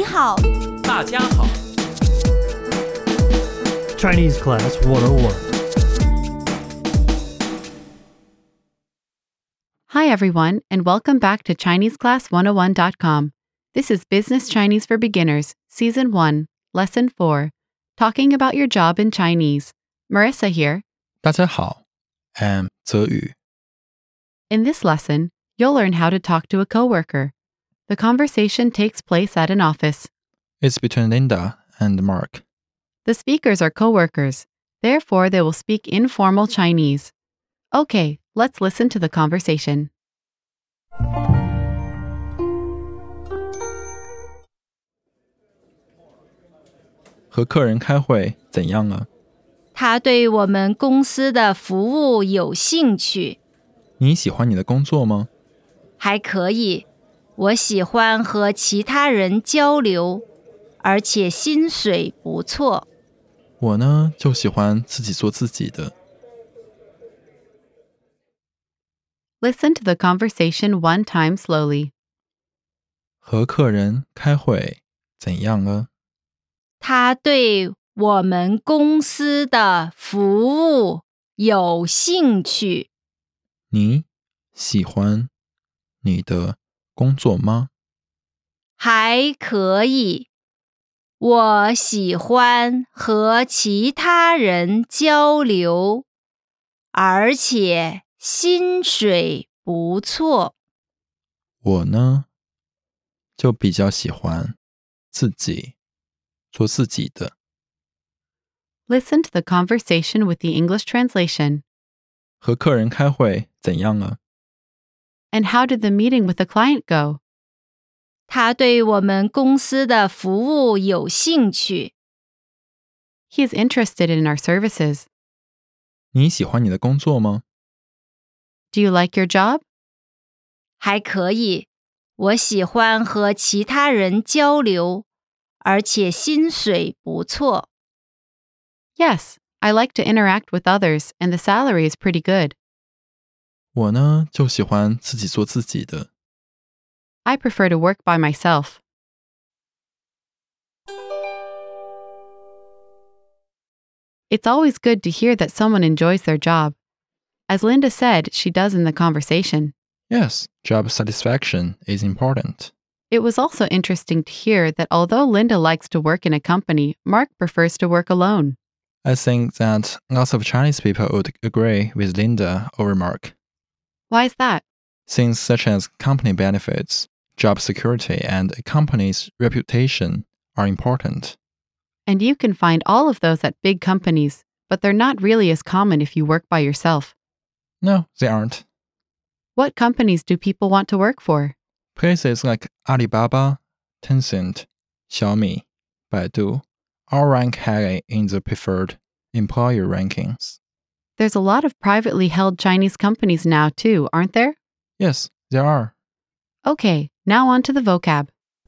好， 大家好。 Chinese Class 101. Hi, everyone, and welcome back to ChineseClass101.com. This is Business Chinese for Beginners, Season 1, Lesson 4, Talking about your job in Chinese. Marissa here. 大家好 I'm 泽宇 In this lesson, you'll learn how to talk to a coworker. The conversation takes place at an office. It's between Linda and Mark. The speakers are coworkers. Therefore, they will speak informal Chinese. Okay, let's listen to the conversation. 和客人开会怎样啊？ 他对我们公司的服务有兴趣， 你喜欢你的工作吗？ 还可以。我喜欢和其他人交流，而且薪水不错。 我呢，就喜欢自己做自己的。 Listen to the conversation one time slowly. 和客人开会怎样啊？ 他对我们公司的服务有兴趣， 你喜欢你的工作吗？ 还可以。我喜欢和其他人交流，而且薪水不错。 我呢，就比较喜欢自己做自己的。 Listen to the conversation with the English translation. 和客人开会怎样啊？ And how did the meeting with the client go? 他对我们公司的服务有兴趣， He is interested in our services. 你喜欢你的工作吗？ Do you like your job? 还可以。我喜欢和其他人交流，而且薪水不错。 Yes, I like to interact with others, and the salary is pretty good. 我呢，就喜欢自己做自己的。 I prefer to work by myself. It's always good to hear that someone enjoys their job. As Linda said, she does in the conversation. Yes, job satisfaction is important. It was also interesting to hear that although Linda likes to work in a company, Mark prefers to work alone. I think that lots of Chinese people would agree with Linda over Mark. Why is that? Things such as company benefits, job security, and a company's reputation are important. And you can find all of those at big companies, but they're not really as common if you work by yourself. No, they aren't. What companies do people want to work for? Places like Alibaba, Tencent, Xiaomi, Baidu all rank highly in the preferred employer rankings. There's a lot of privately held Chinese companies now too, aren't there? Yes, there are. Okay, now on to the vocab.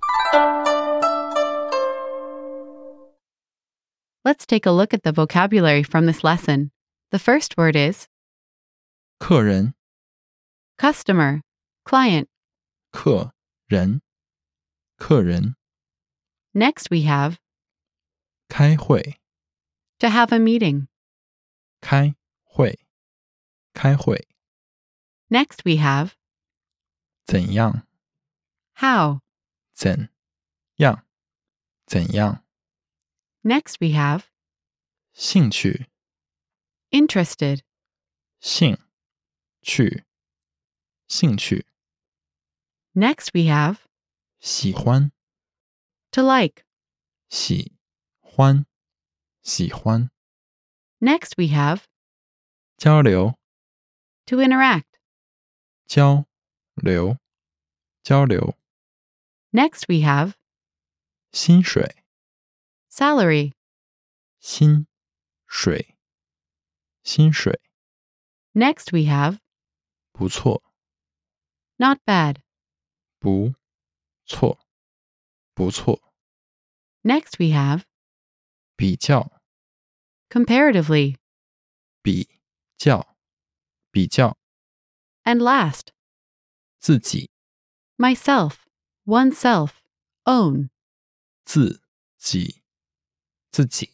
Let's take a look at the vocabulary from this lesson. The first word is 客人 customer, client. 客人客人 Next we have 开会 to have a meeting. 开会开会 Next we have 怎样 how. 怎样怎样 Next we have 兴趣 interested. 兴趣兴趣 Next we have 喜欢 to like. 喜欢喜欢 Next we have 交流 to interact. 交流交流 Next we have 薪水 salary. 薪水薪水 Next we have 不错 not bad. 不错不错 Next we have 比较 comparatively. 比较比较 And last 自己 myself, oneself, own. 自己自己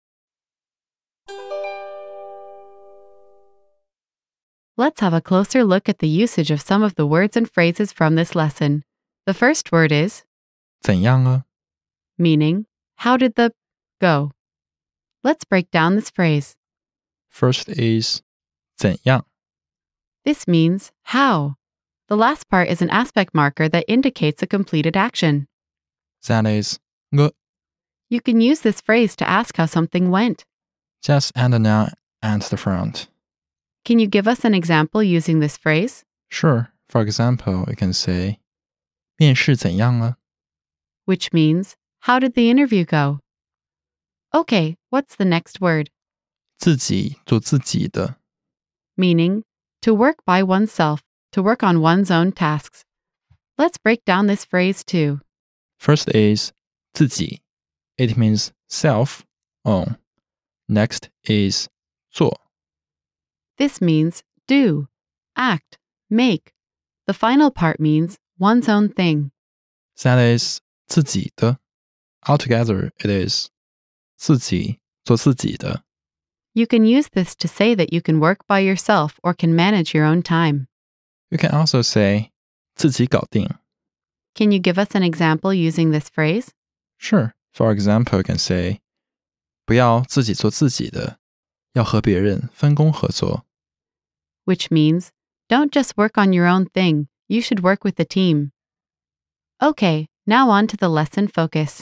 Let's have a closer look at the usage of some of the words and phrases from this lesson. The first word is 怎样啊 meaning, how did the go? Let's break down this phrase. First is 怎样 This means how. The last part is an aspect marker that indicates a completed action. That is 个 You can use this phrase to ask how something went. Just add a noun at the front. Can you give us an example using this phrase? Sure, for example, you can say 面试怎样啊 Which means, how did the interview go? Okay, what's the next word? 自己做自己的 Meaning, to work by oneself, to work on one's own tasks. Let's break down this phrase too. First is 自己 It means self, own. Next is 做 This means do, act, make. The final part means one's own thing. That is 自己的 Altogether, it is 自己做自己的 You can use this to say that you can work by yourself or can manage your own time. You can also say 自己搞定 Can you give us an example using this phrase? Sure, for example, you can say 不要自己做自己的要和别人分工合作 Which means, don't just work on your own thing, you should work with the team. Okay, now on to the lesson focus.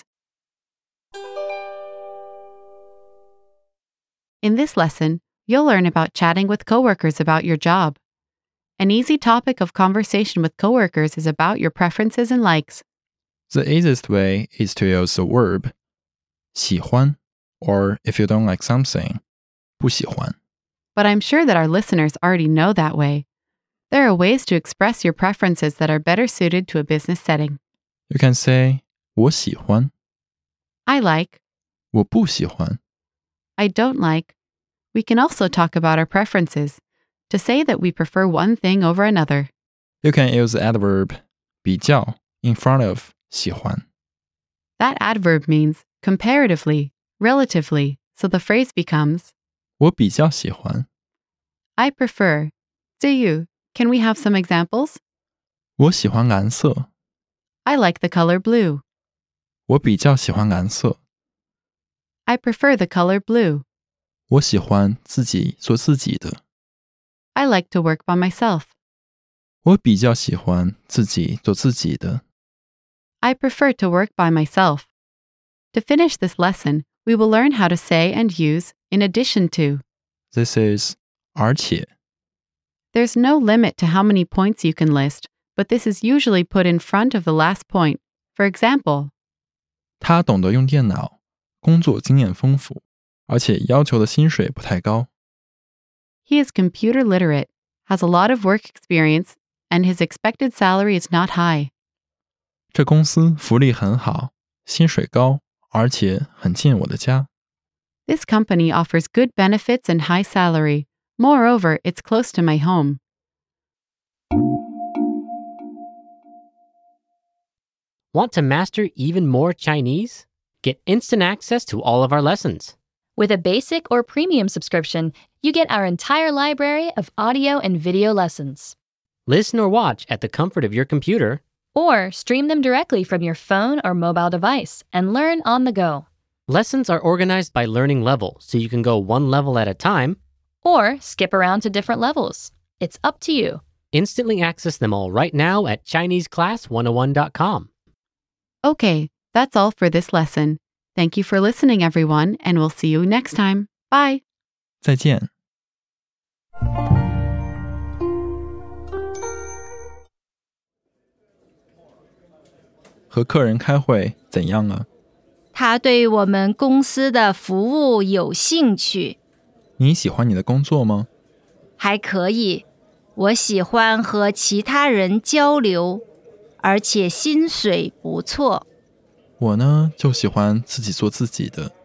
In this lesson, you'll learn about chatting with coworkers about your job. An easy topic of conversation with coworkers is about your preferences and likes. The easiest way is to use the verb 喜欢 or if you don't like something 不喜欢 But I'm sure that our listeners already know that way. There are ways to express your preferences that are better suited to a business setting. You can say 我喜欢 I like, 我不喜欢 I don't like. We can also talk about our preferences, to say that we prefer one thing over another. You can use the adverb 比较 in front of 喜欢 That adverb means comparatively, relatively, so the phrase becomes, 我比较喜欢 I prefer. Do you? Can we have some examples? 我喜欢蓝色 I like the color blue. 我比较喜欢蓝色 I prefer the color blue. 我喜欢自己做自己的 I like to work by myself. 我比较喜欢自己做自己的 I prefer to work by myself. To finish this lesson, we will learn how to say and use in addition to. This is 而且 There's no limit to how many points you can list, but this is usually put in front of the last point. For example, 他懂得用电脑工作经验丰富而且要求的薪水不太高 he is computer literate, has a lot of work experience, and his expected salary is not high. 这公司福利很好薪水高而且很近我的家 This company offers good benefits and high salary. Moreover, it's close to my home. Want to master even more Chinese? Get instant access to all of our lessons. With a basic or premium subscription, you get our entire library of audio and video lessons. Listen or watch at the comfort of your computer. Or stream them directly from your phone or mobile device and learn on the go. Lessons are organized by learning level, so you can go one level at a time. Or skip around to different levels. It's up to you. Instantly access them all right now at ChineseClass101.com. Okay, that's all for this lesson. Thank you for listening, everyone, and we'll see you next time. Bye. 再见和客人开会怎样啊他对我们公司的服务有兴趣， 你喜欢你的工作吗还可以。我喜欢和其他人交流，而且薪水不错。 我呢就喜欢自己做自己的